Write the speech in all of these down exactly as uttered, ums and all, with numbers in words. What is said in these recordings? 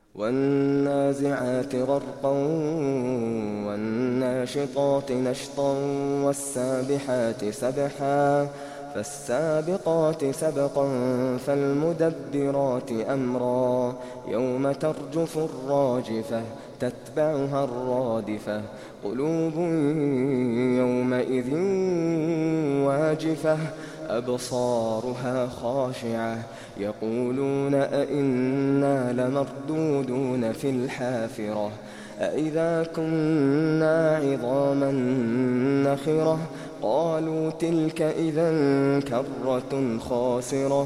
والنازعات غرقا والناشطات نشطا والسابحات سبحا فالسابقات سبقا فالمدبرات أمرا يوم ترجف الراجفة تتبعها الرادفة قلوب يومئذ واجفة أبصارها خاشعة يقولون أئنا لمردودون في الحافرة أئذا كنا عظاما نخرة قالوا تلك إذا كرة خاسرة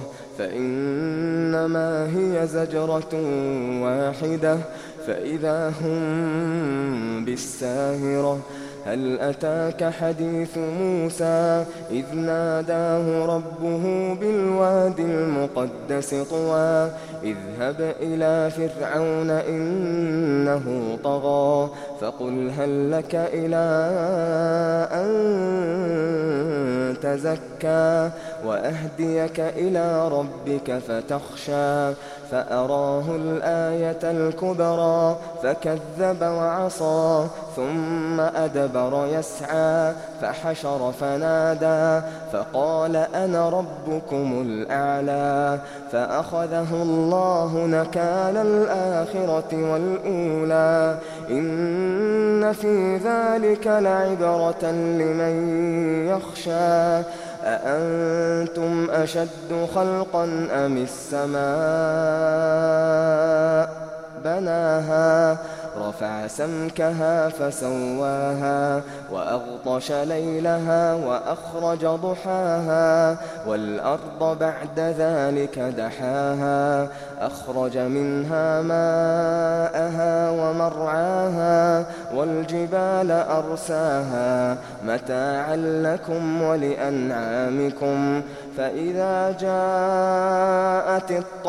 فإنما هي زجرة واحدة فإذا هم بالساهرة هل أتاك حديث موسى إذ ناداه ربه بالوادي المقدس طوى اذهب إلى فرعون إنه طغى فقل هل لك إلى أن تزكى وأهديك إلى ربك فتخشى فأراه الآية الكبرى فكذب وعصى ثم أدبر يسعى فحشر فنادى فقال أنا ربكم الأعلى فأخذه الله نكال الآخرة والأولى إن في ذلك لعبرة لمن يخشى أأنتم أشد خلقا أم السماء بناها رفع سمكها فسواها وأغطش ليلها وأخرج ضحاها والأرض بعد ذلك دحاها أخرج منها ماءها ومرعاها والجبال أرساها متاعا لكم ولأنعامكم فإذا جاءت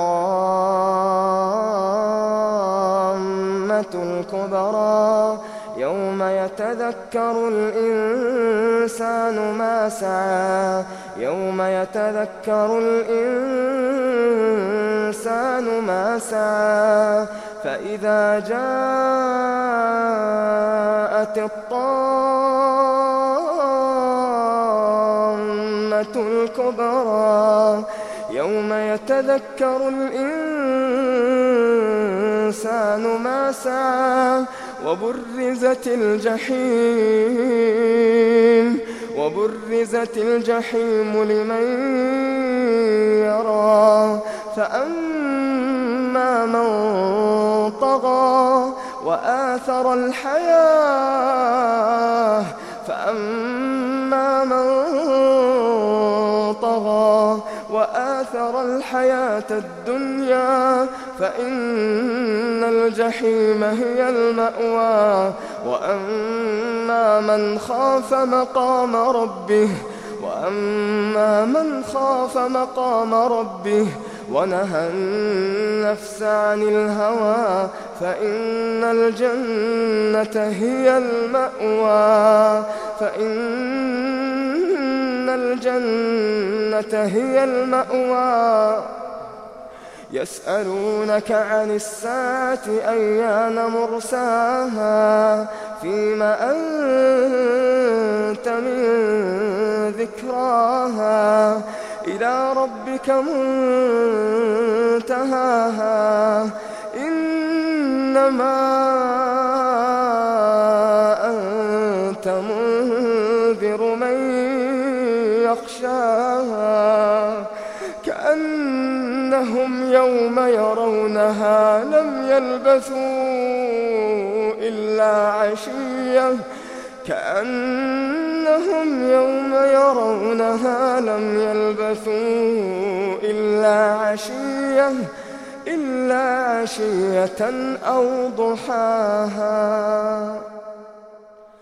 الطامة الكبرى يوم يتذكر الإنسان ما سعى يوم يتذكر الإنسان ما سعى فإذا جاءت الطامة الكبرى يوم يتذكر الإنسان ما سعى وبرزت الجحيم وبرزت الجحيم لمن يرى فأما من طغى وآثر الحياة فأما من طغى وآثر الحياة الدنيا فإن الجحيم هي المأوى وأما من خاف مقام ربه وأما من خاف مقام ربه ونهى النفس عن الهوى فإن الجنة هي المأوى فإن الجنة هي المأوى يسألونك عن الساعة أيان مرساها فيما أنت من ذكراها إلى ربك منتهاها إنما أنت منذر من يخشاها كأنهم يوم يرونها لم يلبثوا إلا عشية كأنهم يوم يرونها لم يلبثوا إلا عشية إلا عشية أو ضحاها.